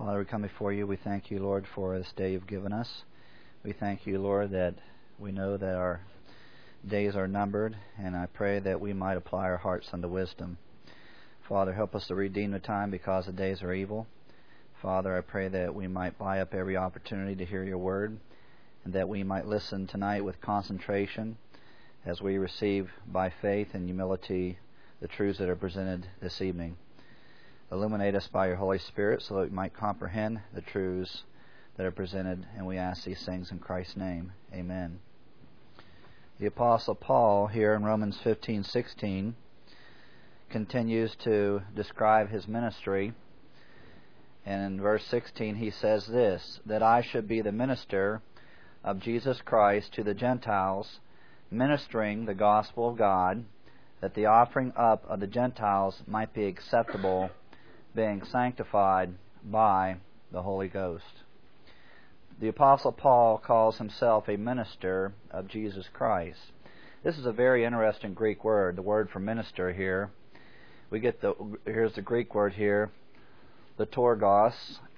Father, we come before you. We thank you, Lord, for this day you've given us. We thank you, Lord, that we know that our days are numbered, and I pray that we might apply our hearts unto wisdom. Father, help us to redeem the time because the days are evil. Father, I pray that we might buy up every opportunity to hear your word, and that we might listen tonight with concentration as we receive by faith and humility the truths that are presented this evening. Illuminate us by your Holy Spirit so that we might comprehend the truths that are presented, and we ask these things in Christ's name. Amen. The Apostle Paul here in Romans 15:16 continues to describe his ministry, and in verse 16 he says this, that I should be the minister of Jesus Christ to the Gentiles, ministering the gospel of God, that the offering up of the Gentiles might be acceptable, being sanctified by the Holy Ghost. The Apostle Paul calls himself a minister of Jesus Christ. This is a very interesting Greek word, the word for minister here. Here's the Greek word here, liturgos,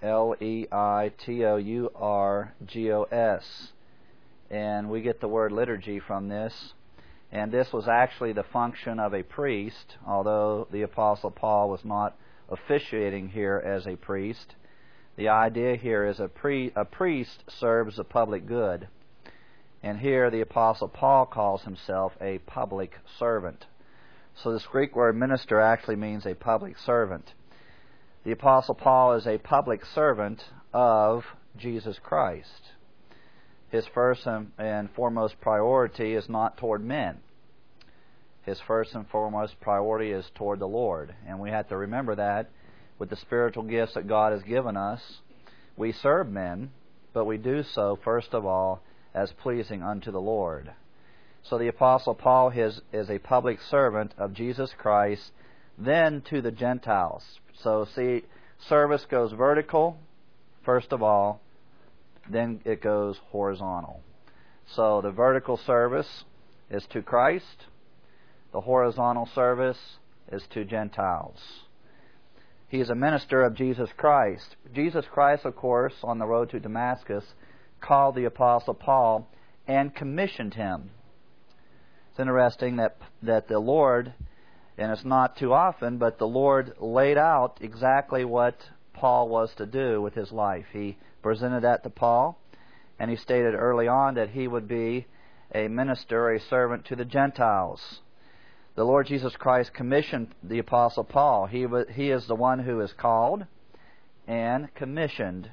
L-E-I-T-O-U-R-G-O-S. And we get the word liturgy from this. And this was actually the function of a priest, although the Apostle Paul was not officiating here as a priest. The idea here is a priest serves the public good. And here the Apostle Paul calls himself a public servant. So this Greek word minister actually means a public servant. The Apostle Paul is a public servant of Jesus Christ. His first and foremost priority is not toward men. His first and foremost priority is toward the Lord. And we have to remember that with the spiritual gifts that God has given us, we serve men, but we do so, first of all, as pleasing unto the Lord. So the Apostle Paul is a public servant of Jesus Christ, then to the Gentiles. So see, service goes vertical, first of all, then it goes horizontal. So the vertical service is to Christ. The horizontal service is to Gentiles. He is a minister of Jesus Christ. Jesus Christ, of course, on the road to Damascus, called the Apostle Paul and commissioned him. It's interesting that the Lord, and it's not too often, but the Lord laid out exactly what Paul was to do with his life. He presented that to Paul, and he stated early on that he would be a minister, a servant to the Gentiles. The Lord Jesus Christ commissioned the Apostle Paul. He is the one who is called and commissioned.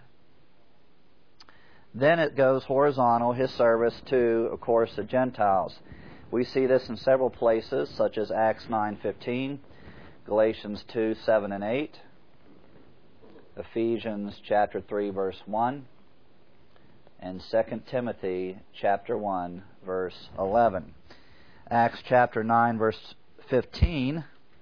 Then it goes horizontal, his service to, of course, the Gentiles. We see this in several places, such as Acts 9:15, Galatians 2:7 and 8, Ephesians chapter 3, verse 1, and 2 Timothy chapter 1, verse 11. Acts chapter 9, verse 15.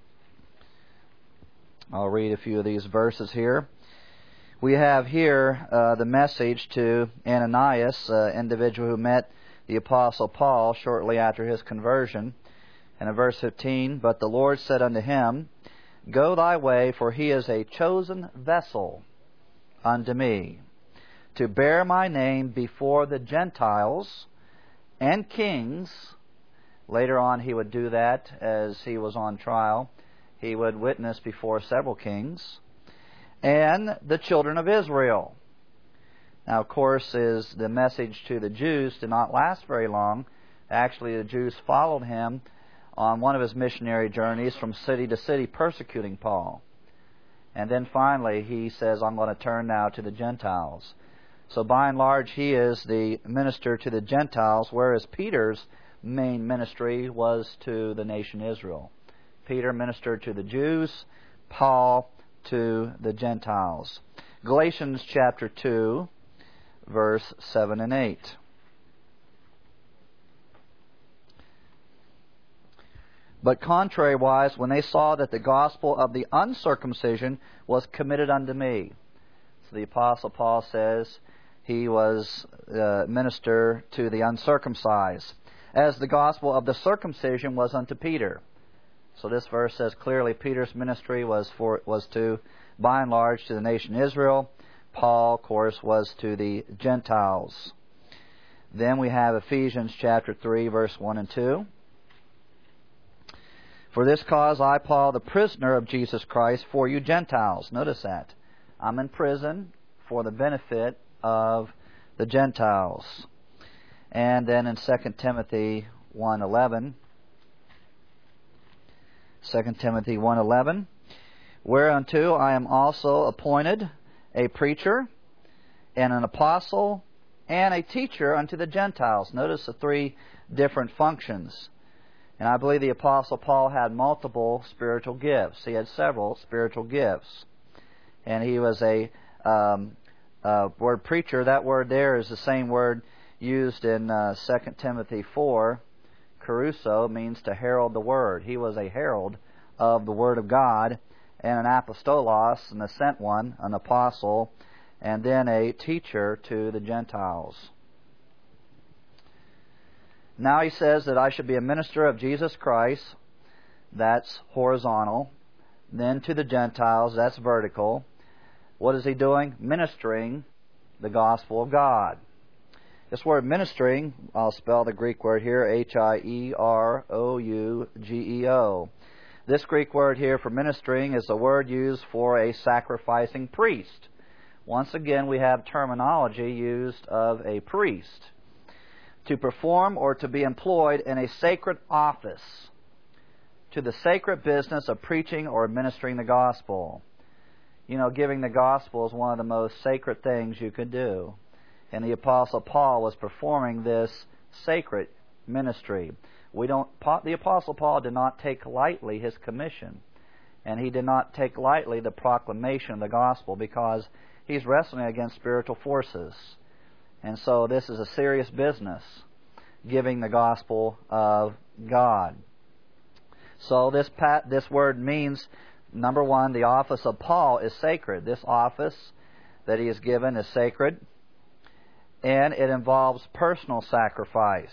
I'll read a few of these verses here. We have here the message to Ananias, an individual who met the Apostle Paul shortly after his conversion. And in verse 15, but the Lord said unto him, Go thy way, for he is a chosen vessel unto me, to bear my name before the Gentiles and kings. Later on he would do that as he was on trial. He would witness before several kings. And the children of Israel. Now, of course, the message to the Jews did not last very long. Actually, the Jews followed him on one of his missionary journeys from city to city, persecuting Paul. And then finally he says, I'm going to turn now to the Gentiles. So by and large, he is the minister to the Gentiles, whereas Peter's main ministry was to the nation Israel. Peter ministered to the Jews, Paul to the Gentiles. Galatians chapter 2, verse 7 and 8. But contrariwise, when they saw that the gospel of the uncircumcision was committed unto me. So the Apostle Paul says he was minister to the uncircumcised, as the gospel of the circumcision was unto Peter. So this verse says clearly Peter's ministry was to, by and large, to the nation Israel. Paul, of course, was to the Gentiles. Then we have Ephesians chapter 3, verse 1 and 2. For this cause I, Paul, the prisoner of Jesus Christ, for you Gentiles. Notice that. I'm in prison for the benefit of the Gentiles. And then in 2 Timothy 1:11, 2 Timothy 1:11, whereunto I am also appointed a preacher and an apostle and a teacher unto the Gentiles. Notice the three different functions. And I believe the Apostle Paul had multiple spiritual gifts. He had several spiritual gifts. And he was a word preacher. That word there is the same word used in 2 Timothy 4. Kerusso means to herald the word. He was a herald of the Word of God, and an apostolos, an sent one, an apostle, and then a teacher to the Gentiles. Now he says that I should be a minister of Jesus Christ. That's horizontal. Then to the Gentiles, that's vertical. What is he doing? Ministering the gospel of God. This word ministering, I'll spell the Greek word here, H-I-E-R-O-U-G-E-O. This Greek word here for ministering is the word used for a sacrificing priest. Once again, we have terminology used of a priest. To perform or to be employed in a sacred office, to the sacred business of preaching or administering the gospel. You know, giving the gospel is one of the most sacred things you could do. And the Apostle Paul was performing this sacred ministry. The Apostle Paul did not take lightly his commission. And he did not take lightly the proclamation of the gospel, because he's wrestling against spiritual forces. And so this is a serious business, giving the gospel of God. So this word means, number one, the office of Paul is sacred. This office that he is given is sacred, and it involves personal sacrifice.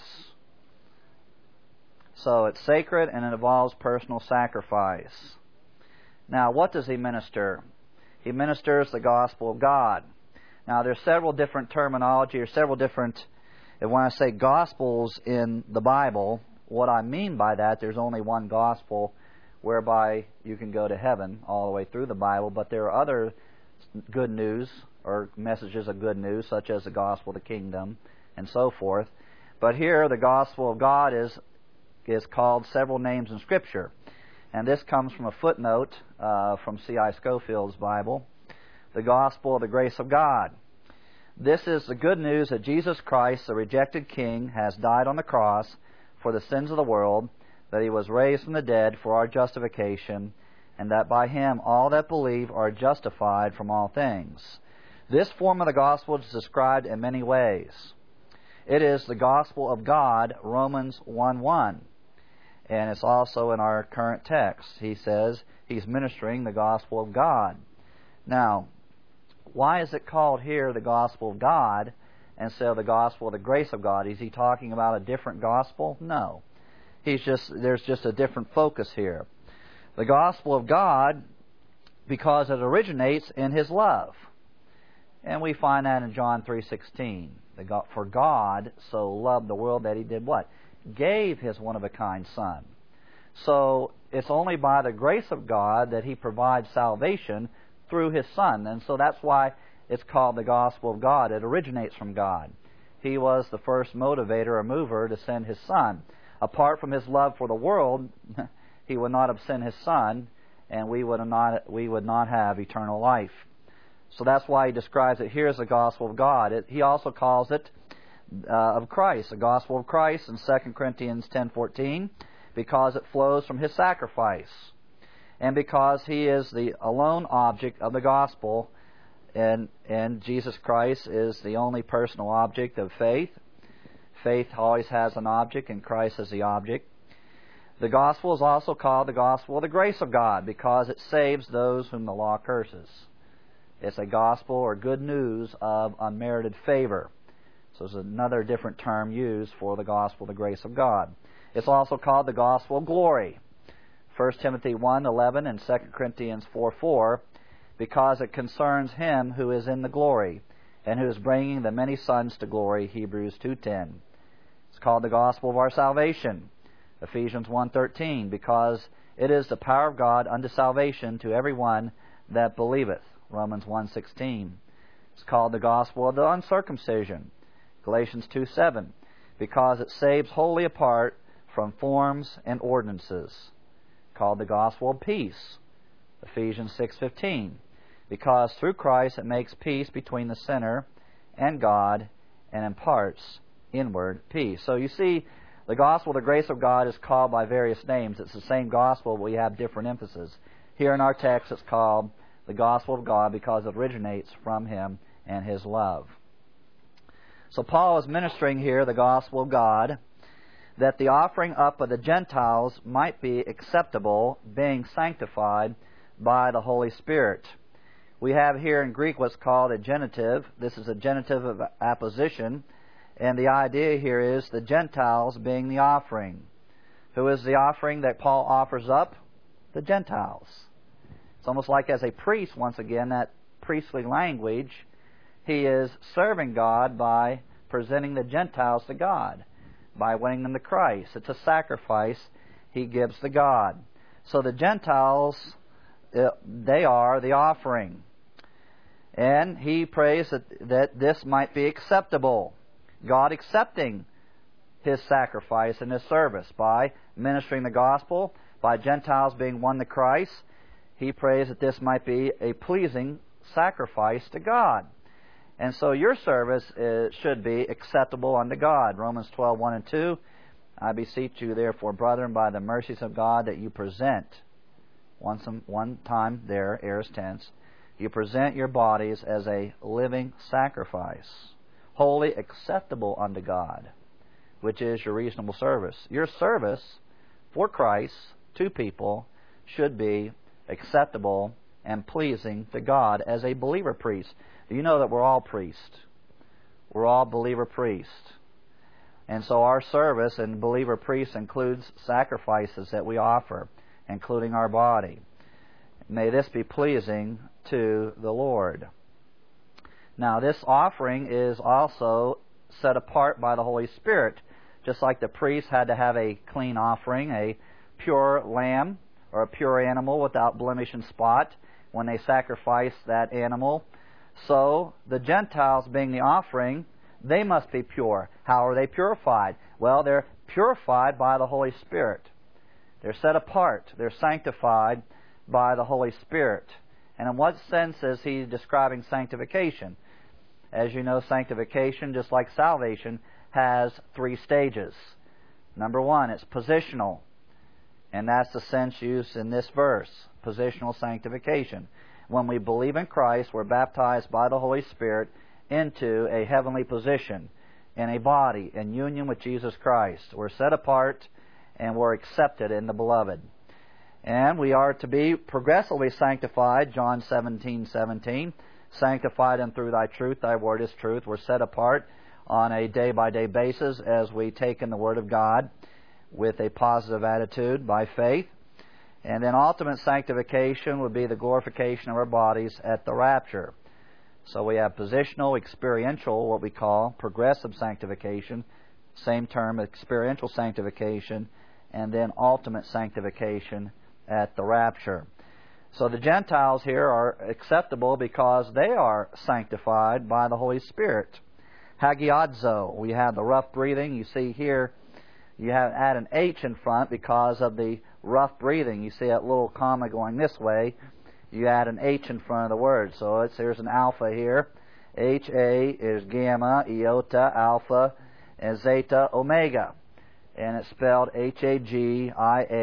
So it's sacred and it involves personal sacrifice. Now, what does he minister? He ministers the gospel of God. Now, there's several different terminology, or several different, and when I say gospels in the Bible, what I mean by that, there's only one gospel whereby you can go to heaven all the way through the Bible, but there are other good news or messages of good news, such as the gospel of the kingdom and so forth. But here, the gospel of God is called several names in Scripture. And this comes from a footnote from C.I. Scofield's Bible. The gospel of the grace of God. This is the good news that Jesus Christ, the rejected King, has died on the cross for the sins of the world, that He was raised from the dead for our justification, and that by Him all that believe are justified from all things. This form of the gospel is described in many ways. It is the gospel of God, Romans 1:1. And it's also in our current text. He says he's ministering the gospel of God. Now, why is it called here the gospel of God instead of the gospel of the grace of God? Is he talking about a different gospel? No. There's just a different focus here. The gospel of God, because it originates in His love. And we find that in John 3:16. For God so loved the world that He did what? Gave His one-of-a-kind Son. So it's only by the grace of God that He provides salvation through His Son. And so that's why it's called the gospel of God. It originates from God. He was the first motivator or mover to send His Son. Apart from His love for the world, He would not have sent His Son, and we would not have eternal life. So that's why He describes it here as the gospel of God. He also calls it of Christ, the gospel of Christ in 2 Corinthians 10:14, because it flows from His sacrifice, and because He is the alone object of the gospel, and Jesus Christ is the only personal object of faith. Faith always has an object, and Christ is the object. The gospel is also called the gospel of the grace of God, because it saves those whom the law curses. It's a gospel or good news of unmerited favor. So there's another different term used for the gospel of the grace of God. It's also called the gospel of glory. 1 Timothy 1:11 and 2 Corinthians 4:4, because it concerns Him who is in the glory, and who is bringing the many sons to glory, Hebrews 2:10. It's called the gospel of our salvation, Ephesians 1:13, because it is the power of God unto salvation to every one that believeth, Romans 1:16. It's called the gospel of the uncircumcision, Galatians 2:7, because it saves wholly apart from forms and ordinances, called the gospel of peace, Ephesians 6:15, because through Christ it makes peace between the sinner and God and imparts inward peace. So you see, the gospel of the grace of God is called by various names. It's the same gospel, but we have different emphasis. Here in our text it's called the gospel of God because it originates from Him and His love. So Paul is ministering here the gospel of God, that the offering up of the Gentiles might be acceptable, being sanctified by the Holy Spirit. We have here in Greek what's called a genitive. This is a genitive of apposition, and the idea here is the Gentiles being the offering. Who is the offering that Paul offers up? The Gentiles. It's almost like as a priest, once again, that priestly language, he is serving God by presenting the Gentiles to God, by winning them to Christ. It's a sacrifice he gives to God. So the Gentiles, they are the offering. And he prays that this might be acceptable. God accepting His sacrifice and His service by ministering the gospel, by Gentiles being won to Christ. He prays that this might be a pleasing sacrifice to God. And so your service should be acceptable unto God. Romans 12:1 and 2, I beseech you therefore, brethren, by the mercies of God, that you present, one time there, aorist tense, you present your bodies as a living sacrifice, wholly acceptable unto God, which is your reasonable service. Your service for Christ to people should be acceptable and pleasing to God as a believer priest. Do you know that we're all priests? We're all believer priests. And so our service in believer priests includes sacrifices that we offer, including our body. May this be pleasing to the Lord. Now, this offering is also set apart by the Holy Spirit. Just like the priest had to have a clean offering, a pure lamb or a pure animal without blemish and spot when they sacrificed that animal, so the Gentiles being the offering, they must be pure. How are they purified? Well, they're purified by the Holy Spirit. They're set apart. They're sanctified by the Holy Spirit. And in what sense is he describing sanctification? As you know, sanctification, just like salvation, has three stages. Number one, it's positional. And that's the sense used in this verse, positional sanctification. When we believe in Christ, we're baptized by the Holy Spirit into a heavenly position, in a body, in union with Jesus Christ. We're set apart and we're accepted in the Beloved. And we are to be progressively sanctified, John 17:17. Sanctified and through thy truth, thy word is truth. We're set apart on a day-by-day basis as we take in the Word of God with a positive attitude by faith. And then ultimate sanctification would be the glorification of our bodies at the rapture. So we have positional, experiential, what we call progressive sanctification, same term, experiential sanctification, and then ultimate sanctification at the rapture. So the Gentiles here are acceptable because they are sanctified by the Holy Spirit. Hagiadzo, we have the rough breathing. You see here, you have add an H in front because of the rough breathing. You see that little comma going this way. You add an H in front of the word. So there's an alpha here. HA is gamma, iota, alpha, and zeta, omega. And it's spelled Hagiazo,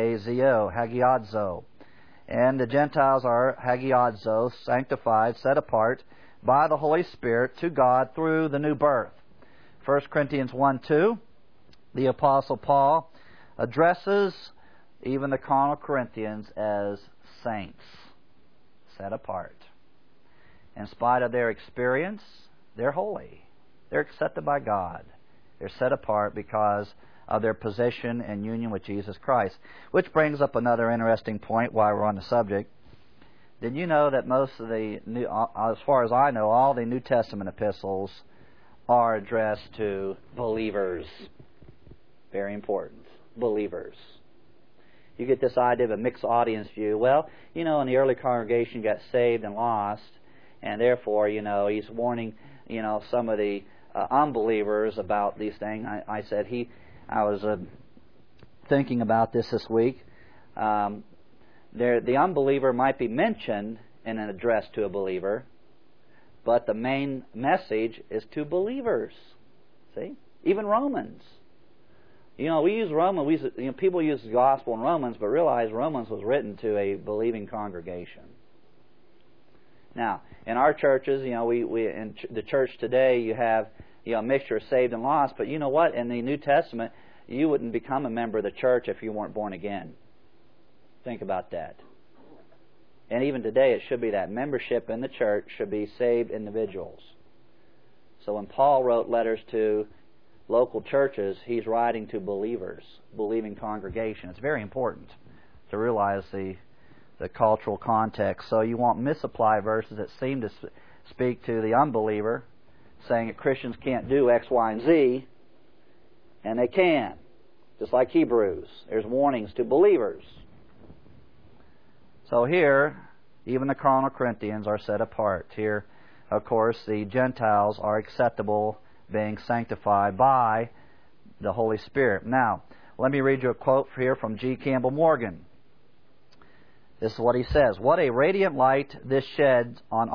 hagiadzo. And the Gentiles are hagiadzo, sanctified, set apart by the Holy Spirit to God through the new birth. 1 Corinthians 1:2, the Apostle Paul addresses even the carnal Corinthians as saints, set apart. In spite of their experience, they're holy. They're accepted by God. They're set apart because of their position and union with Jesus Christ. Which brings up another interesting point while we're on the subject. Did you know that most of the as far as I know, all the New Testament epistles are addressed to believers? Very important. Believers. You get this idea of a mixed audience view. Well, in the early congregation got saved and lost, and therefore, he's warning, some of the unbelievers about these things. I was thinking about this week. The unbeliever might be mentioned in an address to a believer, but the main message is to believers. See? Even Romans. We use Romans. People use the gospel in Romans, but realize Romans was written to a believing congregation. Now, in our churches, we in the church today, you have a mixture of saved and lost. But you know what? In the New Testament, you wouldn't become a member of the church if you weren't born again. Think about that. And even today, it should be that. Membership in the church should be saved individuals. So when Paul wrote letters to local churches, he's writing to believers, believing congregations. It's very important to realize the cultural context. So you won't misapply verses that seem to speak to the unbeliever, saying that Christians can't do X, Y, and Z, and they can. Just like Hebrews. There's warnings to believers. So here, even the carnal Corinthians are set apart. Here, of course, the Gentiles are acceptable, being sanctified by the Holy Spirit. Now, let me read you a quote here from G. Campbell Morgan. This is what he says. What a radiant light this sheds on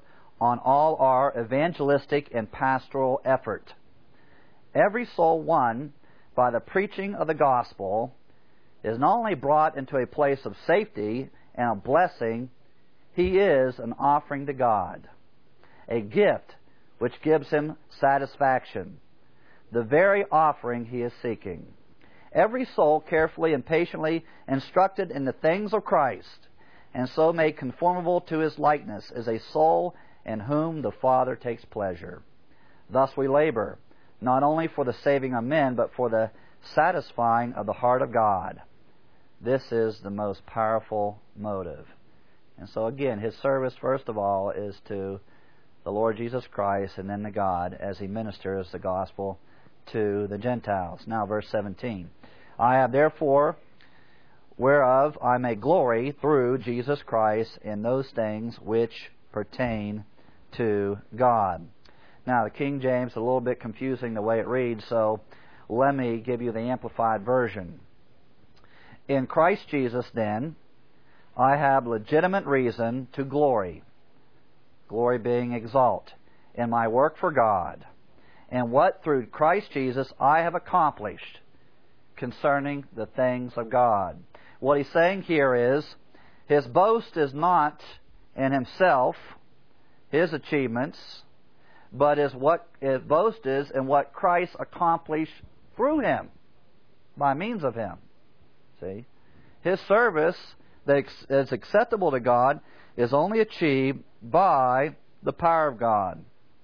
all our evangelistic and pastoral effort. Every soul won by the preaching of the gospel is not only brought into a place of safety and a blessing, he is an offering to God, a gift which gives him satisfaction, the very offering he is seeking. Every soul carefully and patiently instructed in the things of Christ, and so made conformable to his likeness, is a soul in whom the Father takes pleasure. Thus we labor, not only for the saving of men, but for the satisfying of the heart of God. This is the most powerful motive. And so again, his service, first of all, is to the Lord Jesus Christ and then to God as he ministers the gospel to the Gentiles. Now, verse 17. I have therefore, whereof I may glory through Jesus Christ in those things which pertain to God. Now, the King James is a little bit confusing the way it reads, so let me give you the Amplified Version. In Christ Jesus, then, I have legitimate reason to glory, glory being exalt, in my work for God, and what through Christ Jesus I have accomplished concerning the things of God. What he's saying here is, his boast is not in himself, his achievements, but his boast is in what Christ accomplished through him, by means of him. See? His service that is acceptable to God is only achieved by the power of God.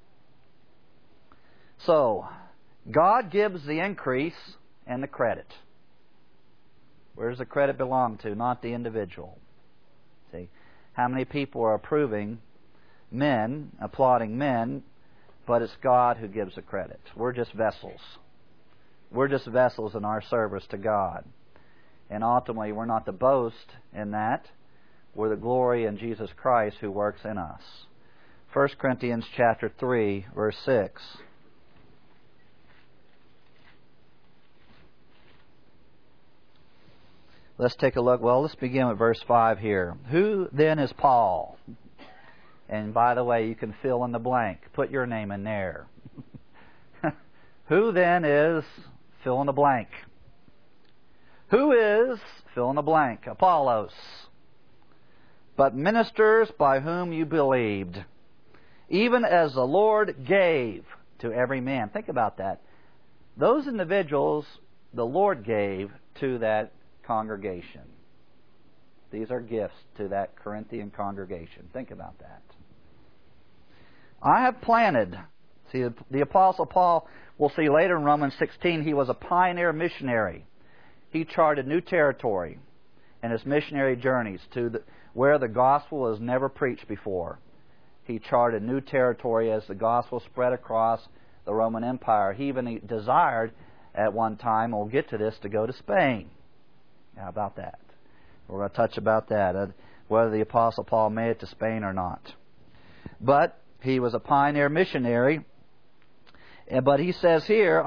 So, God gives the increase and the credit. Where does the credit belong to? Not the individual. See? How many people are applauding men, but it's God who gives the credit. We're just vessels. We're just vessels in our service to God. And ultimately, we're not to boast in that. We're the glory in Jesus Christ who works in us. 1 Corinthians chapter 3, verse 6. Let's take a look. Well, let's begin with verse 5 here. Who then is Paul? And by the way, you can fill in the blank. Put your name in there. Who then is fill in the blank? Who is fill in the blank? Apollos. But ministers by whom you believed, even as the Lord gave to every man. Think about that. Those individuals the Lord gave to that congregation. These are gifts to that Corinthian congregation. Think about that. I have planted. See, the Apostle Paul, we'll see later in Romans 16, he was a pioneer missionary. He charted new territory. and his missionary journeys to where the gospel was never preached before. He charted new territory as the gospel spread across the Roman Empire. He even desired at one time, we'll get to this, to go to Spain. How about that? We're going to touch about that, whether the Apostle Paul made it to Spain or not. But he was a pioneer missionary. But he says here,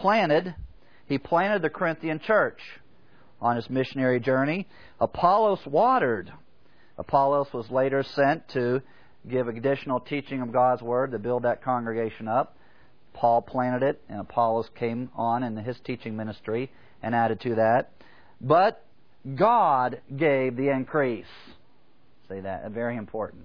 he planted the Corinthian church on his missionary journey. Apollos watered. Apollos was later sent to give additional teaching of God's Word to build that congregation up. Paul planted it, and Apollos came on in his teaching ministry and added to that. But God gave the increase. Say that, very important.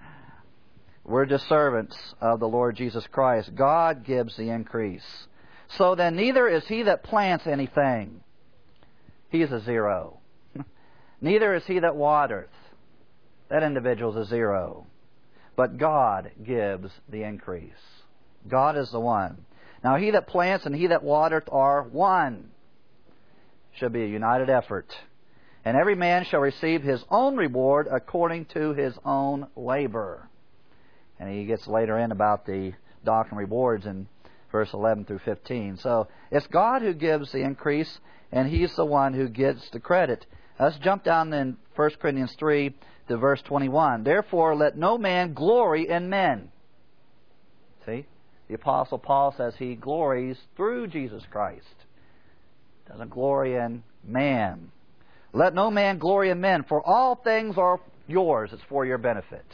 We're just servants of the Lord Jesus Christ. God gives the increase. So then neither is he that plants anything. He is a zero. Neither is he that watereth. That individual is a zero. But God gives the increase. God is the one. Now he that plants and he that watereth are one. Should be a united effort. And every man shall receive his own reward according to his own labor. And he gets later in about the doctrine rewards in verse 11 through 15. So it's God who gives the increase, and He's the one who gets the credit. Let's jump down in 1 Corinthians 3 to verse 21. Therefore, let no man glory in men. See? The Apostle Paul says he glories through Jesus Christ. Doesn't glory in man. Let no man glory in men, for all things are yours. It's for your benefit.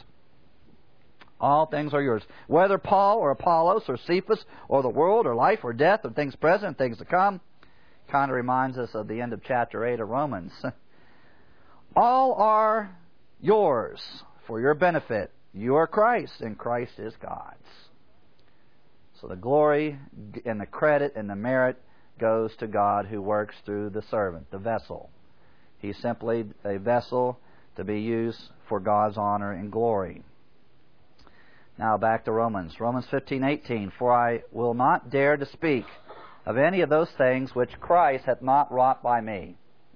All things are yours. Whether Paul or Apollos or Cephas or the world or life or death or things present, things to come. Kind of reminds us of the end of chapter 8 of Romans. All are yours for your benefit. You are Christ, and Christ is God's. So the glory and the credit and the merit goes to God who works through the servant, the vessel. He's simply a vessel to be used for God's honor and glory. Now back to Romans. Romans 15:18. For I will not dare to speak of any of those things which Christ hath not wrought by me,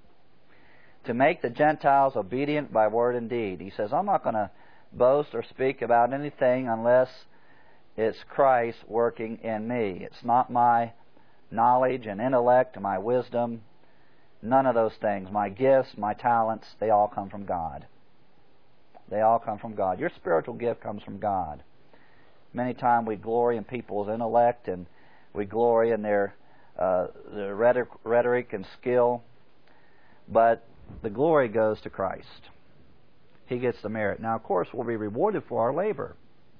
to make the Gentiles obedient by word and deed. He says, I'm not going to boast or speak about anything unless it's Christ working in me. It's not my knowledge and intellect and my wisdom. None of those things. My gifts, my talents, they all come from God. They all come from God. Your spiritual gift comes from God. Many times we glory in people's intellect and we glory in their rhetoric and skill. But the glory goes to Christ. He gets the merit. Now, of course, we'll be rewarded for our labor.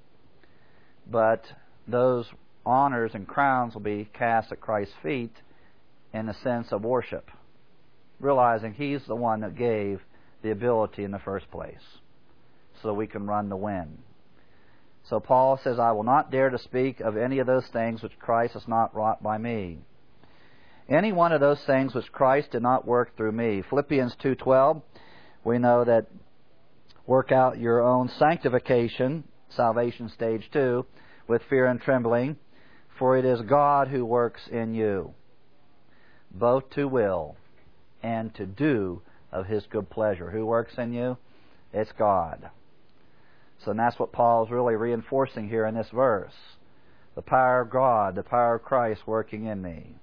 But those honors and crowns will be cast at Christ's feet in the sense of worship, realizing He's the one that gave the ability in the first place so we can run the wind. So Paul says, I will not dare to speak of any of those things which Christ has not wrought by me. Any one of those things which Christ did not work through me. Philippians 2:12, we know that work out your own sanctification, salvation stage 2, with fear and trembling, for it is God who works in you, both to will and to do of His good pleasure. Who works in you? It's God. So that's what Paul's really reinforcing here in this verse. The power of God, the power of Christ working in me.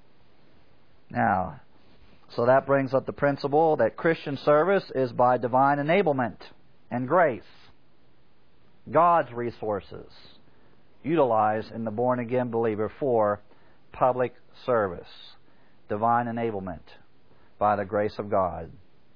Now, so that brings up the principle that Christian service is by divine enablement and grace. God's resources utilized in the born-again believer for public service. Divine enablement by the grace of God.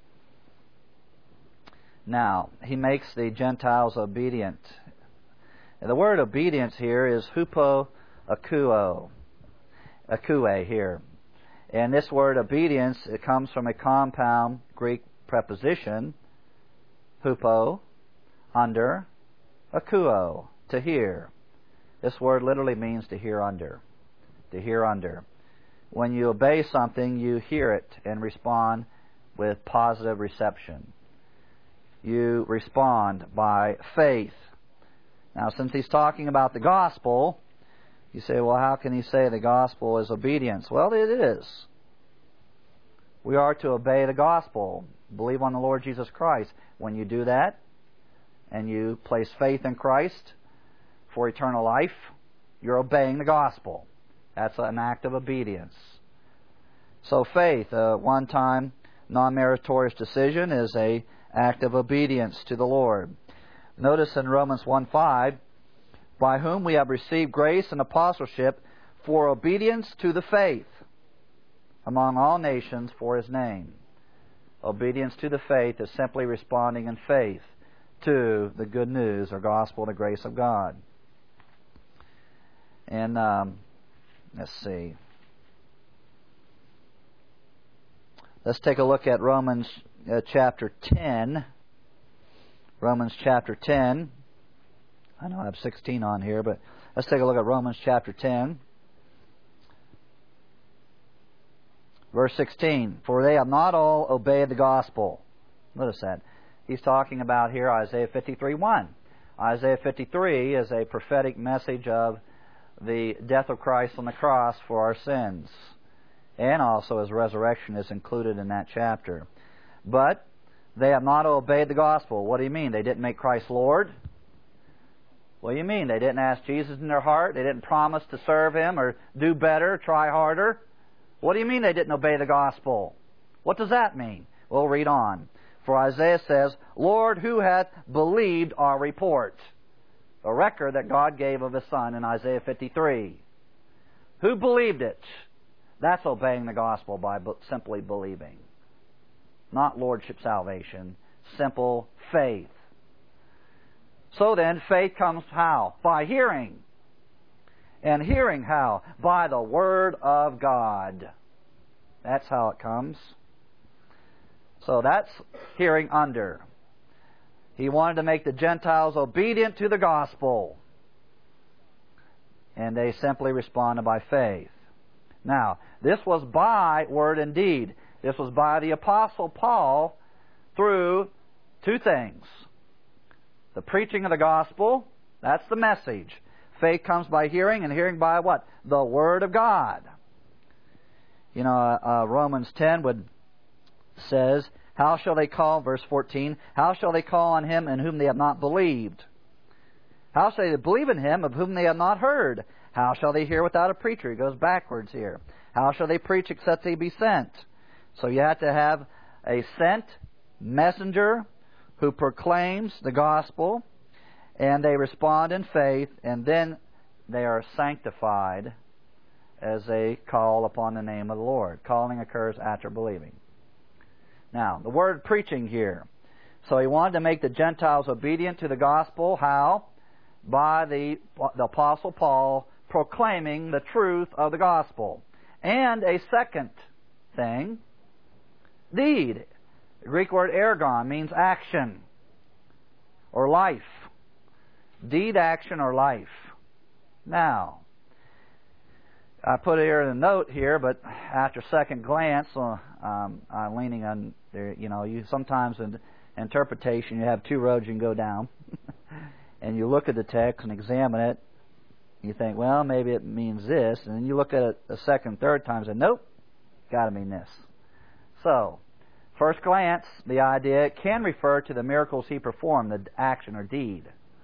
Now, He makes the Gentiles obedient. And the word obedience here is hupo akue here. And this word obedience, it comes from a compound Greek preposition, hupo, under, akuo, to hear. This word literally means to hear under. To hear under. When you obey something, you hear it and respond with positive reception. You respond by faith. Now, since he's talking about the gospel, you say, well, how can he say the gospel is obedience? Well, it is. We are to obey the gospel, believe on the Lord Jesus Christ. When you do that, and you place faith in Christ for eternal life, you're obeying the gospel. That's an act of obedience. So faith, a one-time, non-meritorious decision, is an act of obedience to the Lord. Notice in Romans 1:5, by whom we have received grace and apostleship for obedience to the faith among all nations for His name. Obedience to the faith is simply responding in faith to the good news or gospel of the grace of God. And let's see. Let's take a look at Romans chapter 10. Romans chapter 10. I know I have 16 on here, but let's take a look at Romans chapter 10. Verse 16. For they have not all obeyed the gospel. Notice that. He's talking about here Isaiah 53:1. Isaiah 53 is a prophetic message of the death of Christ on the cross for our sins. And also His resurrection is included in that chapter. But they have not obeyed the gospel. What do you mean? They didn't make Christ Lord? What do you mean? They didn't ask Jesus in their heart? They didn't promise to serve Him or do better, try harder? What do you mean they didn't obey the gospel? What does that mean? We'll read on. For Isaiah says, Lord, who hath believed our report? A record that God gave of His Son in Isaiah 53. Who believed it? That's obeying the gospel by simply believing. Not lordship salvation. Simple faith. So then, faith comes how? By hearing. And hearing how? By the Word of God. That's how it comes. So that's hearing under. He wanted to make the Gentiles obedient to the gospel. And they simply responded by faith. Now, this was by word and deed. This was by the Apostle Paul through two things. The preaching of the gospel, that's the message. Faith comes by hearing, and hearing by what? The Word of God. You know, Romans 10 says, how shall they call, verse 14, how shall they call on Him in whom they have not believed? How shall they believe in Him of whom they have not heard? How shall they hear without a preacher? He goes backwards here. How shall they preach except they be sent? So you have to have a sent messenger who proclaims the gospel, and they respond in faith, and then they are sanctified as they call upon the name of the Lord. Calling occurs after believing. Now, the word preaching here. So he wanted to make the Gentiles obedient to the gospel. How? By the Apostle Paul proclaiming the truth of the gospel. And a second thing, deed. The Greek word ergon means action or life. Deed, action, or life. Now, I put it here in a note here, but after second glance, I'm leaning on there. You know, you sometimes in interpretation you have two roads you can go down, and you look at the text and examine it. You think, well, maybe it means this, and then you look at it a second, third time, and say, nope, got to mean this. So, first glance, the idea can refer to the miracles He performed, the action or deed.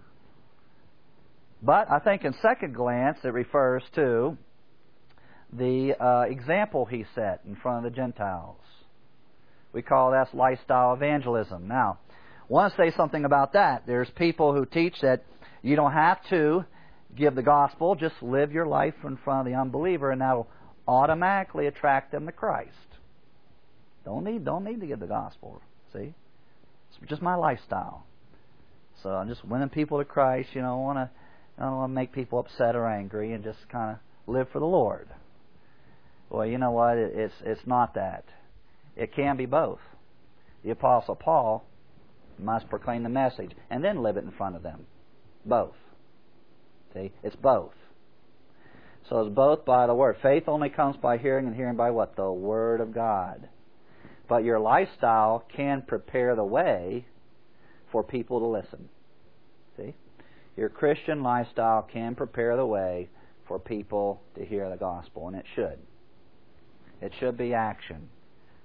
But I think in second glance it refers to the example He set in front of the Gentiles. We call that lifestyle evangelism. Now, I want to say something about that. There's people who teach that you don't have to give the gospel, just live your life in front of the unbeliever, and that will automatically attract them to Christ. Don't need to give the gospel. See, it's just my lifestyle. So I'm just winning people to Christ. You know, I don't want to make people upset or angry, and just kind of live for the Lord. Well, you know what? It's not that. It can be both. The Apostle Paul must proclaim the message and then live it in front of them. Both. See, it's both. So it's both by the Word. Faith only comes by hearing, and hearing by what? The Word of God. But your lifestyle can prepare the way for people to listen. See? Your Christian lifestyle can prepare the way for people to hear the gospel, and it should. It should be action.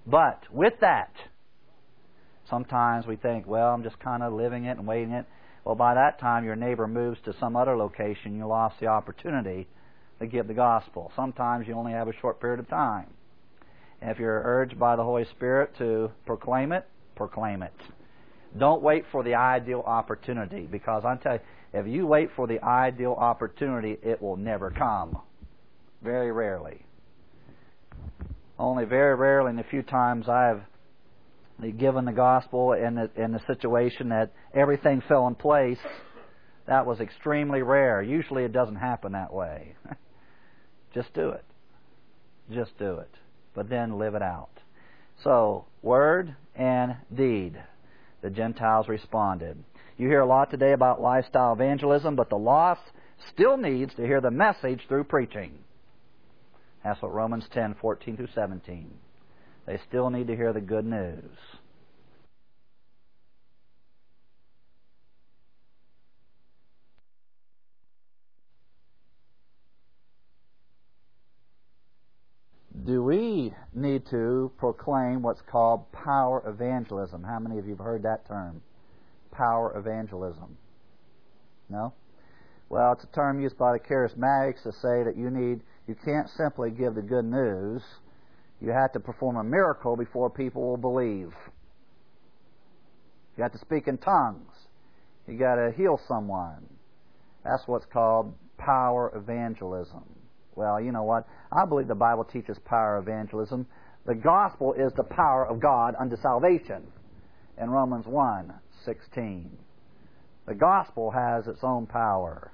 But with that, sometimes we think, well, I'm just kind of living it and waiting it. Well, by that time, your neighbor moves to some other location. You lost the opportunity to give the gospel. Sometimes you only have a short period of time. And if you're urged by the Holy Spirit to proclaim it, proclaim it. Don't wait for the ideal opportunity, because I tell you, if you wait for the ideal opportunity, it will never come. Very rarely. Only very rarely, in the few times I've given the gospel in the situation that everything fell in place, that was extremely rare. Usually it doesn't happen that way. Just do it. Just do it. But then live it out. So, word and deed. The Gentiles responded. You hear a lot today about lifestyle evangelism, but the lost still needs to hear the message through preaching. That's what Romans 10:14 through 17. They still need to hear the good news. Do we need to proclaim what's called power evangelism? How many of you have heard that term? Power evangelism. No? Well, it's a term used by the charismatics to say that you can't simply give the good news. You have to perform a miracle before people will believe. You have to speak in tongues. You got to heal someone. That's what's called power evangelism. Well, you know what? I believe the Bible teaches power evangelism. The gospel is the power of God unto salvation in Romans 1:16. The gospel has its own power.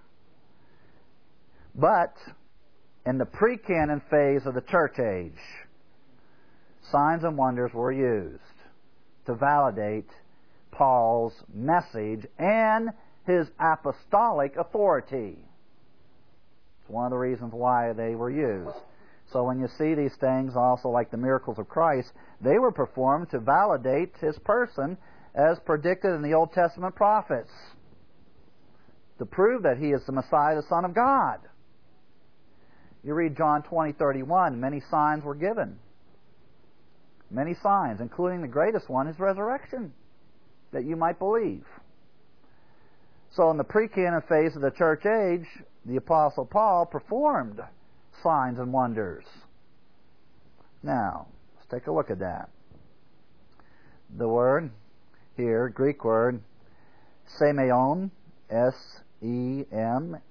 But in the pre-canon phase of the church age, signs and wonders were used to validate Paul's message and his apostolic authority. It's one of the reasons why they were used. So when you see these things, also like the miracles of Christ, they were performed to validate his person as predicted in the Old Testament prophets, to prove that he is the Messiah, the Son of God. You read John 20:31, many signs were given. Many signs, including the greatest one, his resurrection, that you might believe. So in the pre-canon phase of the church age, the Apostle Paul performed signs and wonders. Now, let's take a look at that. The word here, Greek word, semeion, S-E-M-E-I-O-N.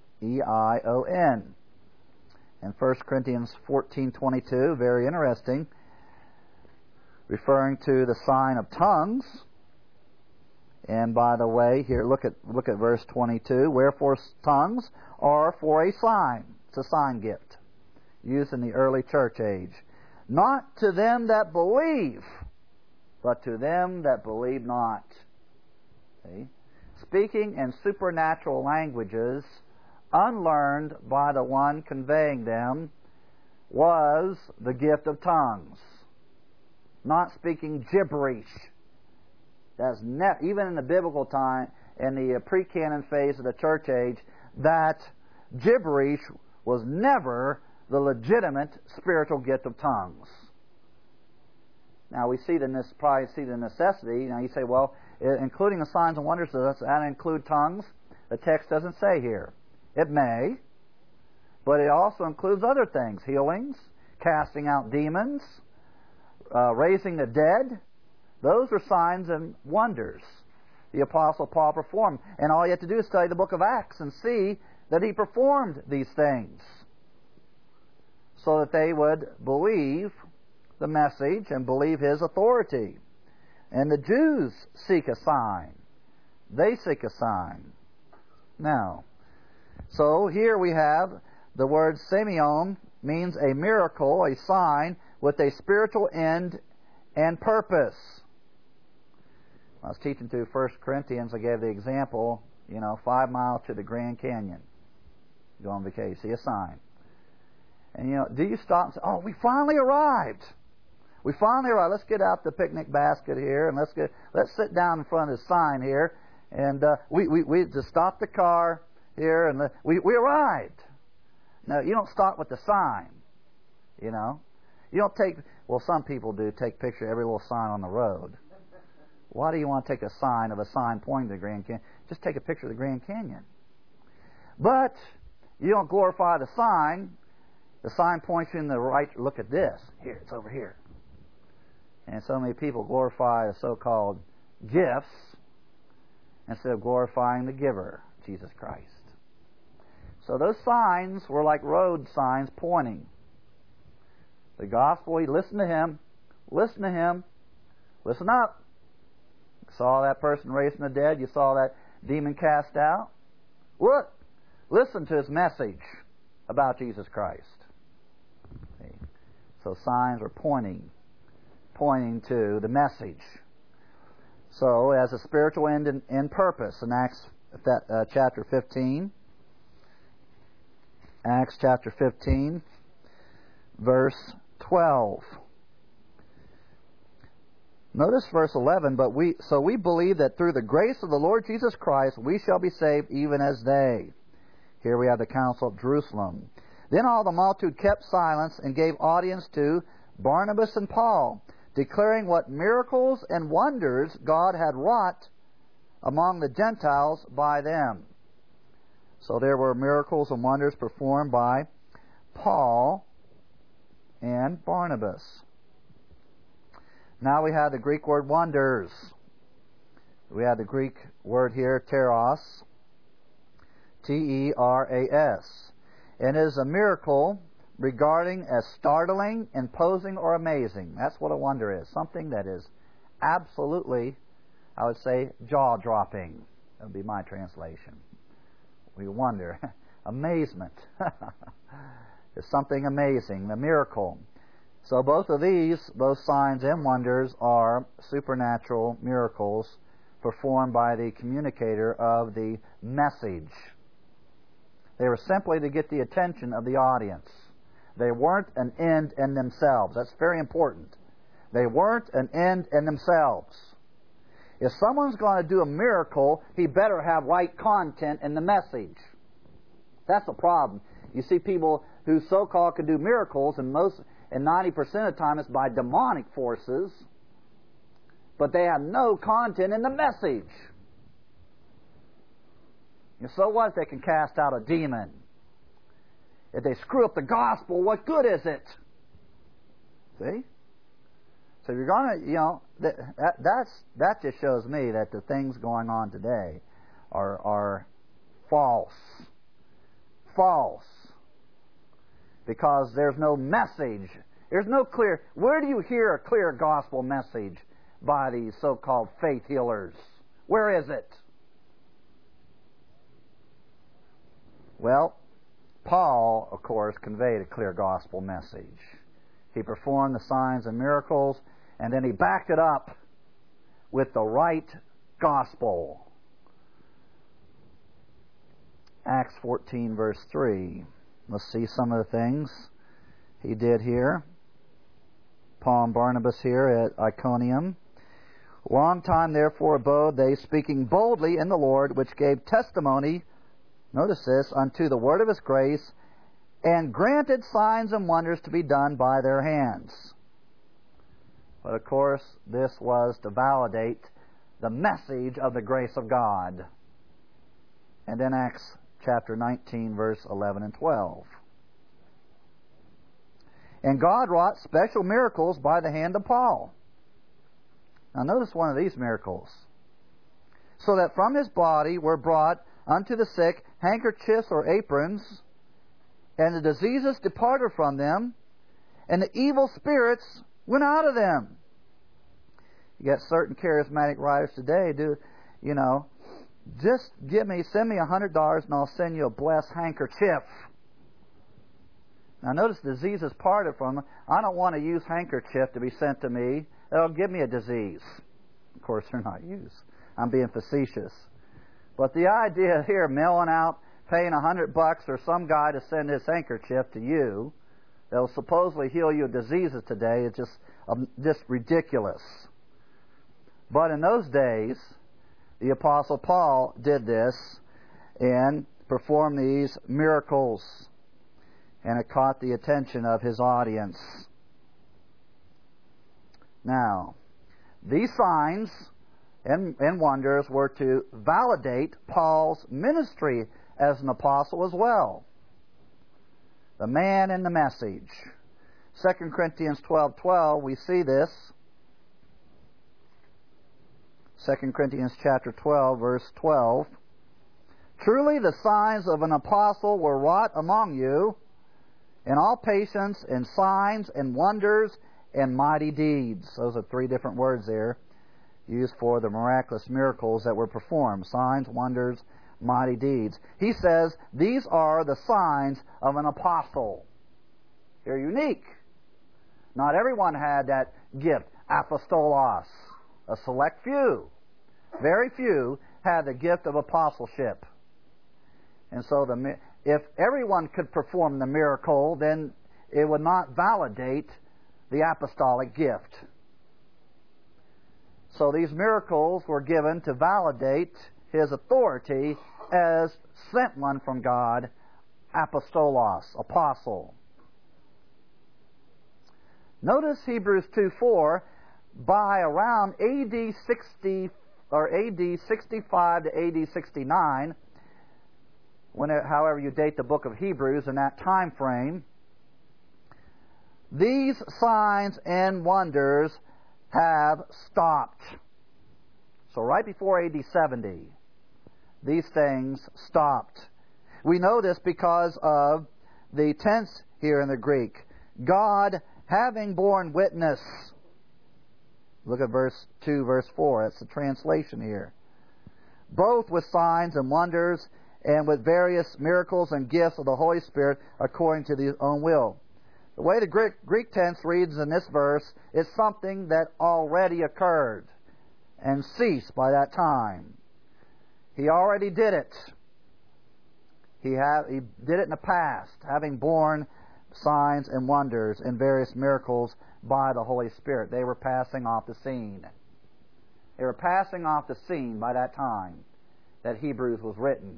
In 1 Corinthians 14:22, very interesting, referring to the sign of tongues. And by the way, here look at verse 22. Wherefore tongues are for a sign. It's a sign gift used in the early church age. Not to them that believe, but to them that believe not. See? Speaking in supernatural languages, unlearned by the one conveying them, was the gift of tongues. Not speaking gibberish. That's even in the biblical time, in the pre-canon phase of the church age, that gibberish was never the legitimate spiritual gift of tongues. Now we probably see the necessity. Now you say, well, including the signs and wonders, does that include tongues? The text doesn't say here. It may, but it also includes other things: healings, casting out demons, raising the dead. Those are signs and wonders the Apostle Paul performed. And all you have to do is study the book of Acts and see that he performed these things so that they would believe the message and believe his authority. And the Jews seek a sign. They seek a sign. Now, so here we have the word semeion, means a miracle, a sign with a spiritual end and purpose. I was teaching through 1 Corinthians. I gave the example, 5 miles to the Grand Canyon. Go on vacation, see a sign. And do you stop and say, oh, we finally arrived. We finally arrived. Let's get out the picnic basket here and let's sit down in front of the sign here. And we just stop the car here and we arrived. Now, you don't start with the sign, You don't take, well, some people do take picture of every little sign on the road. Why do you want to take a sign of a sign pointing to the Grand Canyon? Just take a picture of the Grand Canyon. But you don't glorify the sign. The sign points you in the right, look at this. Here, it's over here. And so many people glorify the so-called gifts instead of glorifying the giver, Jesus Christ. So those signs were like road signs pointing. The gospel, you listen to him, listen to him, listen up. You saw that person raised from the dead, you saw that demon cast out. Look, listen to his message about Jesus Christ. See? So signs are pointing to the message. So as a spiritual end and purpose in Acts chapter 15, Acts chapter 15, verse 12. Notice verse 11, so we believe that through the grace of the Lord Jesus Christ we shall be saved even as they. Here we have the Council of Jerusalem. Then all the multitude kept silence and gave audience to Barnabas and Paul, declaring what miracles and wonders God had wrought among the Gentiles by them. So there were miracles and wonders performed by Paul and Barnabas. Now we have the Greek word wonders. We have the Greek word here, teros, T-E-R-A-S. And it is a miracle regarding as startling, imposing, or amazing. That's what a wonder is. Something that is absolutely, I would say, jaw-dropping. That would be my translation. We wonder. Amazement. It's something amazing, the miracle. So both of these, both signs and wonders, are supernatural miracles performed by the communicator of the message. They were simply to get the attention of the audience. They weren't an end in themselves. That's very important. They weren't an end in themselves. If someone's going to do a miracle, he better have right content in the message. That's the problem. You see people who so-called can do miracles, and 90% of the time it's by demonic forces, but they have no content in the message. And so what if they can cast out a demon? If they screw up the gospel, what good is it? See? So if you're going to, that just shows me that the things going on today are false. False. Because there's no message. There's no clear. Where do you hear a clear gospel message by these so-called faith healers? Where is it? Well, Paul, of course, conveyed a clear gospel message. He performed the signs and miracles, and then he backed it up with the right gospel. Acts 14, verse 3. Let's see some of the things he did here. Paul and Barnabas here at Iconium. Long time therefore abode they, speaking boldly in the Lord, which gave testimony, notice this, unto the word of his grace, and granted signs and wonders to be done by their hands. But of course, this was to validate the message of the grace of God. And then Acts chapter 19, verse 11 and 12. And God wrought special miracles by the hand of Paul. Now notice one of these miracles. So that from his body were brought unto the sick handkerchiefs or aprons, and the diseases departed from them, and the evil spirits went out of them. You got certain charismatic writers today just send me $100 and I'll send you a blessed handkerchief. Now notice diseases parted from them. I don't want a used handkerchief to be sent to me. That'll give me a disease. Of course, they're not used. I'm being facetious. But the idea here, mailing out, paying $100 or some guy to send his handkerchief to you, that'll supposedly heal you of diseases today, is just ridiculous. But in those days, the Apostle Paul did this and performed these miracles, and it caught the attention of his audience. Now, these signs and wonders were to validate Paul's ministry as an apostle as well. The man and the message. 2 Corinthians 12:12, we see this. 2 Corinthians chapter 12, verse 12. Truly the signs of an apostle were wrought among you in all patience and signs and wonders and mighty deeds. Those are three different words there used for the miraculous miracles that were performed. Signs, wonders, mighty deeds. He says these are the signs of an apostle. They're unique. Not everyone had that gift, apostolos. A select few, very few, had the gift of apostleship. And so if everyone could perform the miracle, then it would not validate the apostolic gift. So these miracles were given to validate his authority as sent one from God, apostolos, apostle. Notice Hebrews 2:4, by around AD 60 or AD 65 to AD 69, however you date the book of Hebrews in that time frame, these signs and wonders have stopped. So right before AD 70, these things stopped. We know this because of the tense here in the Greek. God having borne witness. Look at verse 2, verse 4. That's the translation here. Both with signs and wonders and with various miracles and gifts of the Holy Spirit according to His own will. The way the Greek tense reads in this verse is something that already occurred and ceased by that time. He already did it. He did it in the past, having borne signs and wonders and various miracles by the Holy Spirit. They were passing off the scene. They were passing off the scene by that time that Hebrews was written.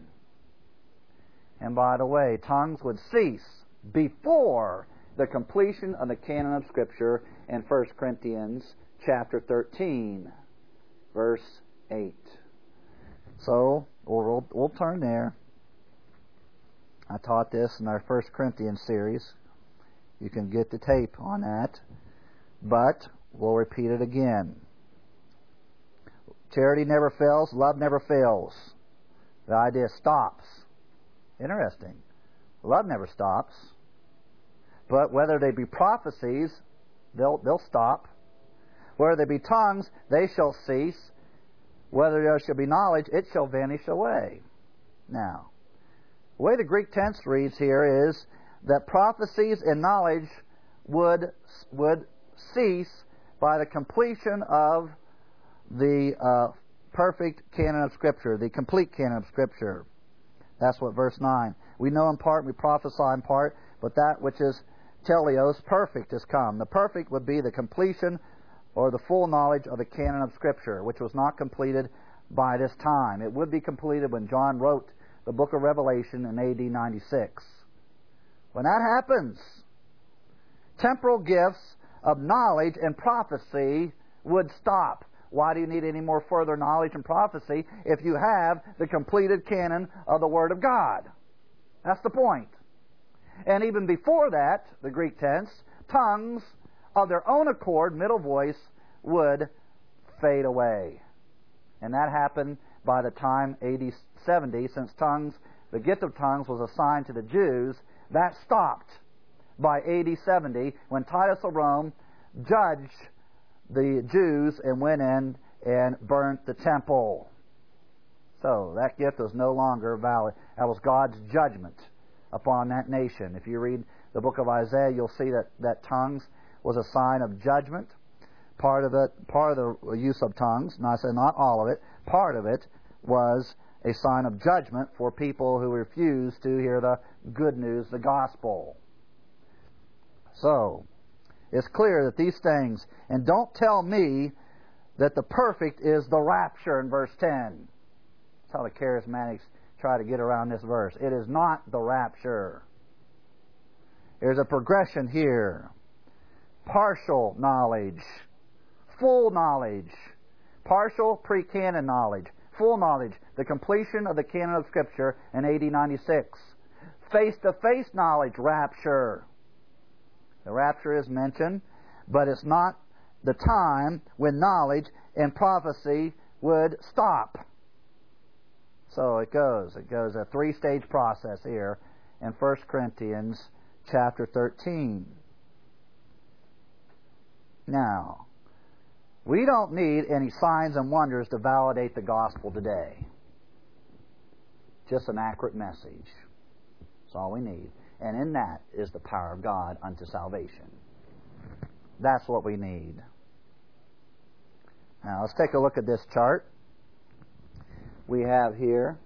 And by the way, tongues would cease before the completion of the canon of Scripture in 1 Corinthians chapter 13, verse 8. So, we'll turn there. I taught this in our 1 Corinthians series. You can get the tape on that. But we'll repeat it again. Charity never fails, love never fails. The idea stops. Interesting. Love never stops. But whether they be prophecies, they'll stop. Whether they be tongues, they shall cease. Whether there shall be knowledge, it shall vanish away. Now, the way the Greek tense reads here is that prophecies and knowledge would cease by the completion of the perfect canon of Scripture, the complete canon of Scripture. That's what verse 9. We know in part, we prophesy in part, but that which is teleos, perfect, has come. The perfect would be the completion or the full knowledge of the canon of Scripture, which was not completed by this time. It would be completed when John wrote the book of Revelation in AD 96. When that happens, temporal gifts of knowledge and prophecy would stop. Why do you need any more further knowledge and prophecy if you have the completed canon of the Word of God? That's the point. And even before that, the Greek tense, tongues of their own accord, middle voice, would fade away. And that happened by the time AD 70, since tongues, the gift of tongues was assigned to the Jews. That stopped by AD 70 when Titus of Rome judged the Jews and went in and burnt the temple. So that gift was no longer valid. That was God's judgment upon that nation. If you read the book of Isaiah, you'll see that tongues was a sign of judgment. Part of the use of tongues, and I say not all of it, part of it was a sign of judgment for people who refused to hear the good news, the gospel. So, it's clear that these things, and don't tell me that the perfect is the rapture in verse 10. That's how the charismatics try to get around this verse. It is not the rapture. There's a progression here. Partial knowledge. full knowledge. Partial, pre-canon knowledge. Full knowledge, the completion of the canon of Scripture in AD 96. Face-to-face knowledge, rapture. The rapture is mentioned, but it's not the time when knowledge and prophecy would stop. So it goes a three-stage process here in 1 Corinthians chapter 13. Now, we don't need any signs and wonders to validate the gospel today. Just an accurate message. That's all we need. And in that is the power of God unto salvation. That's what we need. Now, let's take a look at this chart. We have here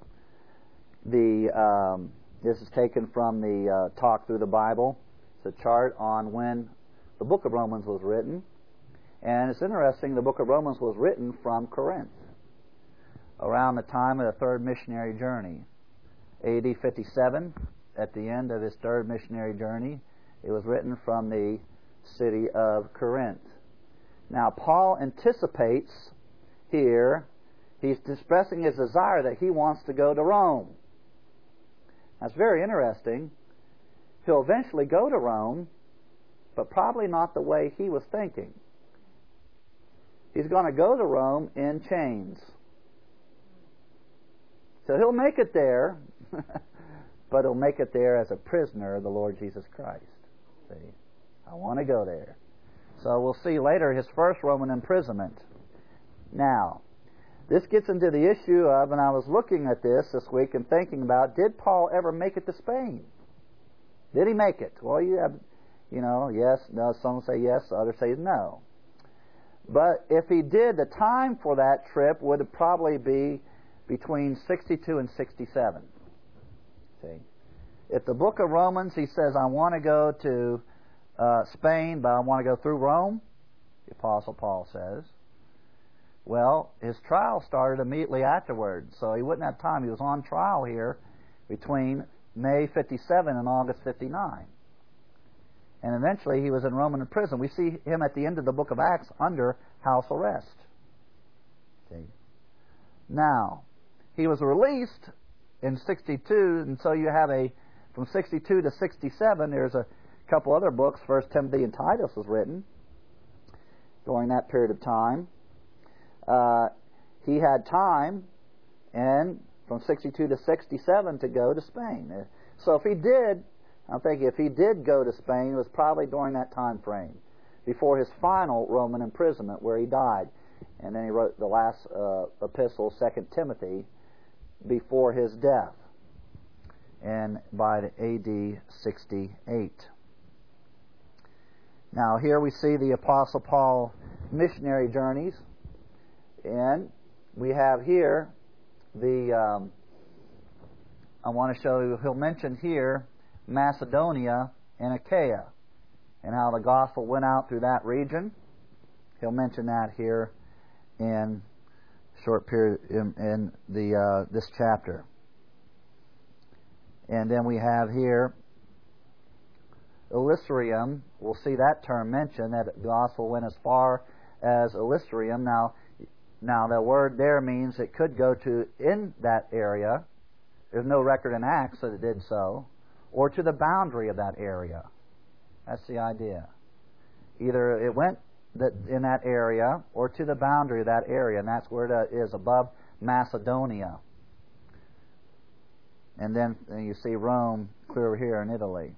this is taken from the Talk Through the Bible. It's a chart on when the book of Romans was written. And it's interesting, the book of Romans was written from Corinth around the time of the third missionary journey. AD 57, at the end of his third missionary journey, it was written from the city of Corinth. Now, Paul anticipates here, he's expressing his desire that he wants to go to Rome. That's very interesting. He'll eventually go to Rome, but probably not the way he was thinking. He's going to go to Rome in chains. So he'll make it there, but he'll make it there as a prisoner of the Lord Jesus Christ. See? I want to go there. So we'll see later his first Roman imprisonment. Now, this gets into the issue of, and I was looking at this week and thinking about, did Paul ever make it to Spain? Did he make it? Well, you have, yes, no, some say yes, others say no. But if he did, the time for that trip would probably be between 62 and 67. See? If the book of Romans, he says, I want to go to Spain, but I want to go through Rome, the Apostle Paul says, well, his trial started immediately afterwards, so he wouldn't have time. He was on trial here between May 57 and August 59. And eventually he was in Roman prison. We see him at the end of the book of Acts under house arrest. See? Now, he was released in 62, and so you have from 62 to 67, there's a couple other books. 1 Timothy and Titus was written during that period of time. He had time, and from 62 to 67 to go to Spain. So if he did, I'm thinking if he did go to Spain, it was probably during that time frame, before his final Roman imprisonment where he died. And then he wrote the last epistle, 2 Timothy, before his death, and by the AD 68. Now here we see the Apostle Paul missionary journeys, and we have here I want to show you, he'll mention here Macedonia and Achaia, and how the gospel went out through that region. He'll mention that here in short period in this chapter. And then we have here Illyricum. We'll see that term mentioned, that the gospel went as far as Illyricum. Now the word there means it could go to in that area. There's no record in Acts that it did so, or to the boundary of that area. That's the idea. Either it went in that area or to the boundary of that area, and that's where it is, above Macedonia. And then you see Rome clear over here in Italy.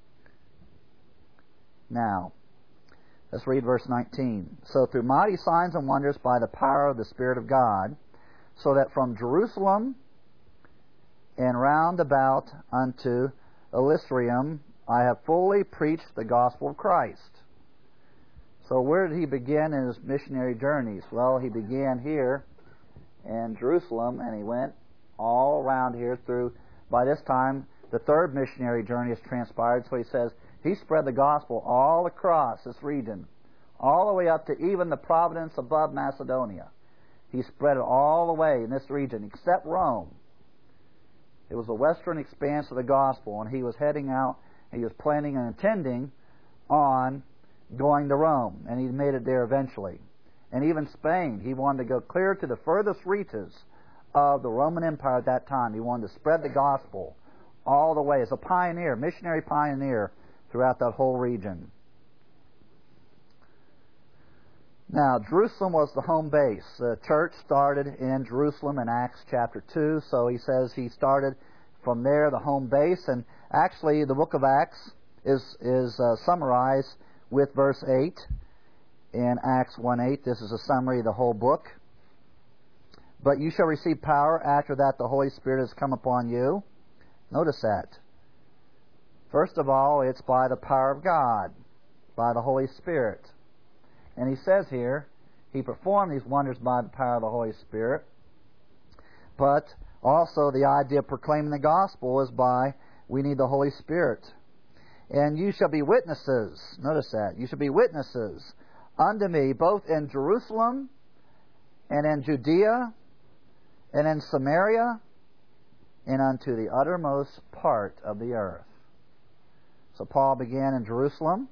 Now, let's read verse 19. So through mighty signs and wonders by the power of the Spirit of God, so that from Jerusalem and round about unto Illyricum I have fully preached the gospel of Christ. So where did he begin in his missionary journeys? Well, he began here in Jerusalem, and he went all around here through, by this time, the third missionary journey has transpired, so he says he spread the gospel all across this region, all the way up to even the province above Macedonia. He spread it all the way in this region, except Rome. It was the western expanse of the gospel, and he was heading out, he was planning and intending on going to Rome, and he made it there eventually. and even Spain. He wanted to go clear to the furthest reaches of the Roman Empire at that time. He wanted to spread the gospel all the way as a pioneer, missionary pioneer throughout that whole region. Now, Jerusalem was the home base. The church started in Jerusalem in Acts chapter 2, so he says he started from there, the home base, and actually the book of Acts is summarized with verse 8 in Acts 1:8. This is a summary of the whole book. But you shall receive power after that the Holy Spirit has come upon you. Notice that. First of all, it's by the power of God, by the Holy Spirit. And he says here, he performed these wonders by the power of the Holy Spirit. But also the idea of proclaiming the gospel is by, we need the Holy Spirit. And you shall be witnesses. Notice that. You shall be witnesses unto me, both in Jerusalem and in Judea and in Samaria and unto the uttermost part of the earth. So Paul began in Jerusalem,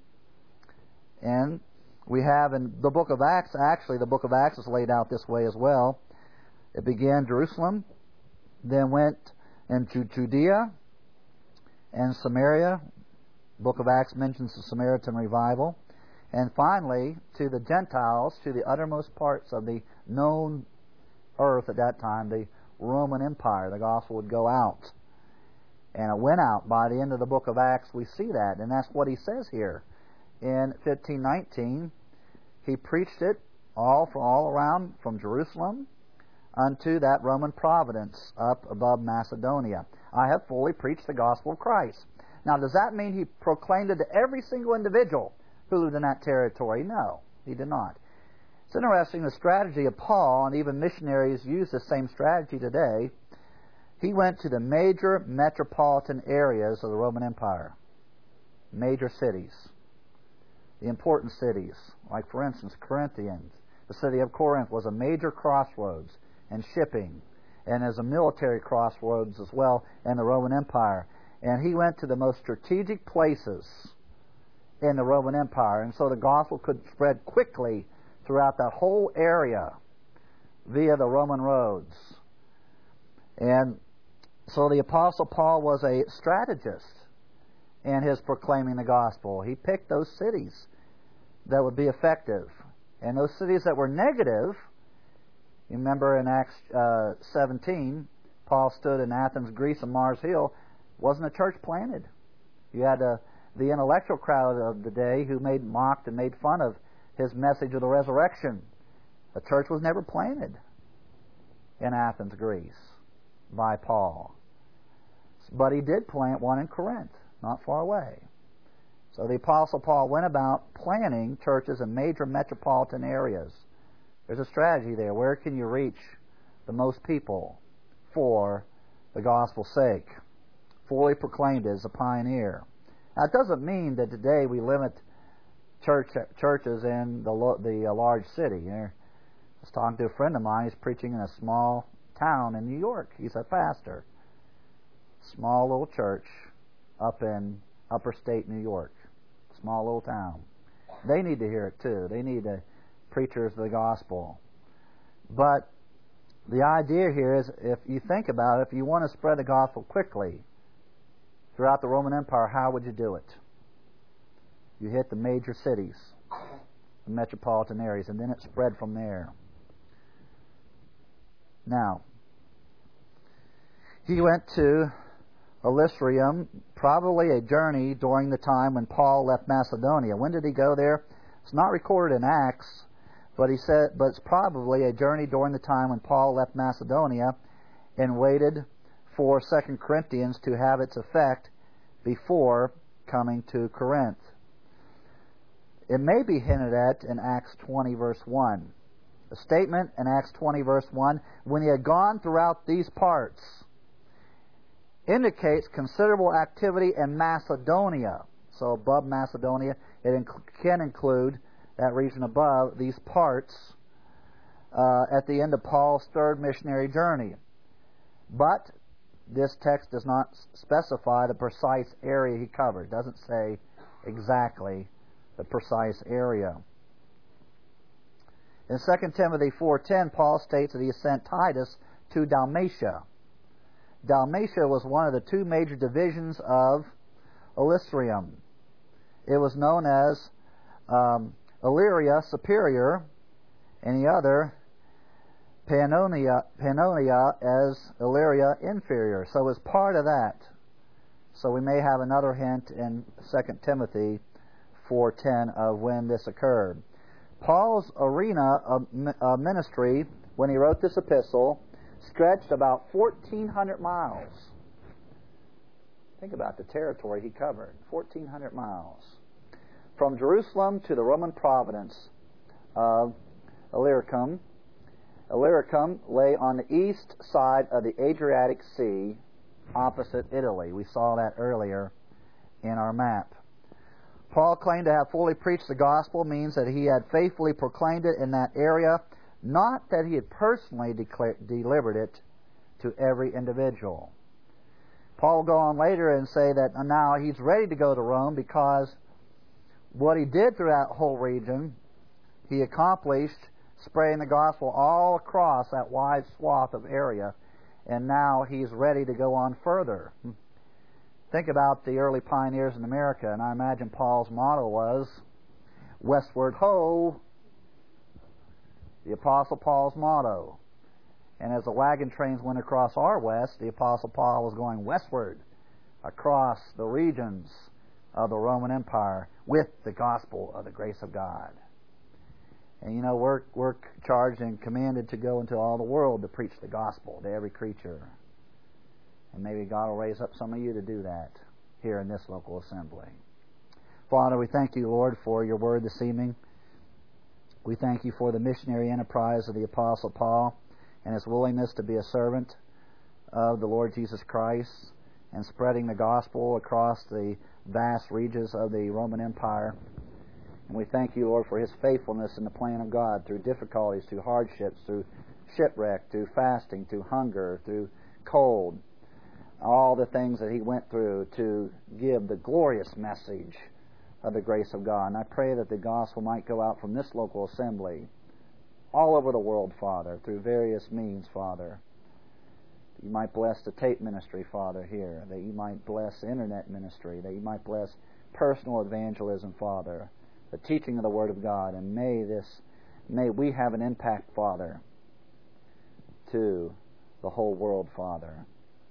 and we have in the book of Acts, actually the book of Acts is laid out this way as well. It began in Jerusalem, then went into Judea and Samaria. The book of Acts mentions the Samaritan revival. And finally, to the Gentiles, to the uttermost parts of the known earth at that time, the Roman Empire. The gospel would go out. And it went out. By the end of the book of Acts, we see that. And that's what he says here. In 15:19, he preached it all around from Jerusalem unto that Roman province up above Macedonia. I have fully preached the gospel of Christ. Now, does that mean he proclaimed it to every single individual who lived in that territory? No, he did not. It's interesting, the strategy of Paul, and even missionaries use the same strategy today. He went to the major metropolitan areas of the Roman Empire, major cities, the important cities, like for instance Corinthians. The city of Corinth was a major crossroads in shipping, and as a military crossroads as well in the Roman Empire. And he went to the most strategic places in the Roman Empire, and so the gospel could spread quickly throughout that whole area via the Roman roads. And so the Apostle Paul was a strategist in his proclaiming the gospel. He picked those cities that would be effective. And those cities that were negative, you remember in Acts 17, Paul stood in Athens, Greece, and Mars Hill. Wasn't a church planted. You had the intellectual crowd of the day who mocked and made fun of his message of the resurrection. The church was never planted in Athens, Greece, by Paul. But he did plant one in Corinth, not far away. So the Apostle Paul went about planting churches in major metropolitan areas. There's a strategy there. Where can you reach the most people for the gospel's sake? Fully proclaimed as a pioneer. Now, it doesn't mean that today we limit churches in the large city. I was talking to a friend of mine. He's preaching in a small town in New York. He's a pastor. Small little church up in upper state New York. Small little town. They need to hear it too. They need preachers of the gospel. But the idea here is, if you think about it, if you want to spread the gospel quickly throughout the Roman Empire, how would you do it? You hit the major cities, the metropolitan areas, and then it spread from there. Now, he went to Elysium, probably a journey during the time when Paul left Macedonia. When did he go there? It's not recorded in Acts, but it's probably a journey during the time when Paul left Macedonia and waited for 2 Corinthians to have its effect before coming to Corinth. It may be hinted at in Acts 20 verse 1. A statement in Acts 20 verse 1, when he had gone throughout these parts, indicates considerable activity in Macedonia. So above Macedonia, it can include that region above, these parts, at the end of Paul's third missionary journey. But this text does not specify the precise area he covered. It doesn't say exactly the precise area. In 2 Timothy 4:10, Paul states that he sent Titus to Dalmatia. Dalmatia was one of the two major divisions of Illyricum. It was known as Illyria Superior, and the other, Pannonia as Illyria Inferior. So it was part of that. So we may have another hint in 2 Timothy 4:10 of when this occurred. Paul's arena of ministry, when he wrote this epistle, stretched about 1,400 miles. Think about the territory he covered, 1,400 miles. From Jerusalem to the Roman province of Illyricum. Illyricum lay on the east side of the Adriatic Sea, opposite Italy. We saw that earlier in our map. Paul claimed to have fully preached the gospel, means that he had faithfully proclaimed it in that area, not that he had personally delivered it to every individual. Paul will go on later and say that now he's ready to go to Rome because what he did through that whole region, he accomplished spreading the gospel all across that wide swath of area, and now he's ready to go on further. Think about the early pioneers in America, and I imagine Paul's motto was, "Westward ho!" The Apostle Paul's motto. And as the wagon trains went across our west, the Apostle Paul was going westward across the regions of the Roman Empire with the gospel of the grace of God. And you know, we're charged and commanded to go into all the world to preach the gospel to every creature. And maybe God will raise up some of you to do that here in this local assembly. Father, we thank you, Lord, for your word this evening. We thank you for the missionary enterprise of the Apostle Paul and his willingness to be a servant of the Lord Jesus Christ and spreading the gospel across the vast regions of the Roman Empire. And we thank you, Lord, for his faithfulness in the plan of God through difficulties, through hardships, through shipwreck, through fasting, through hunger, through cold, all the things that he went through to give the glorious message of the grace of God. And I pray that the gospel might go out from this local assembly all over the world, Father, through various means, Father. That you might bless the tape ministry, Father, here. That you might bless the internet ministry. That you might bless personal evangelism, Father. The teaching of the Word of God. And may we have an impact, Father, to the whole world, Father.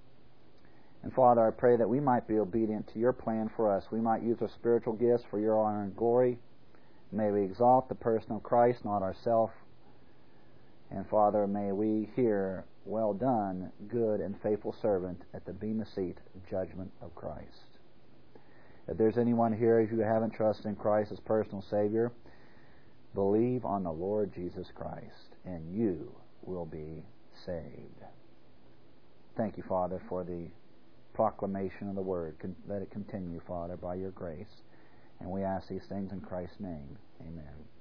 And Father, I pray that we might be obedient to your plan for us. We might use our spiritual gifts for your honor and glory. May we exalt the person of Christ, not ourselves. And Father, may we hear, "Well done, good and faithful servant," at the bema seat of judgment of Christ. If there's anyone here who haven't trusted in Christ as personal Savior, believe on the Lord Jesus Christ, and you will be saved. Thank you, Father, for the proclamation of the Word. Let it continue, Father, by your grace. And we ask these things in Christ's name. Amen.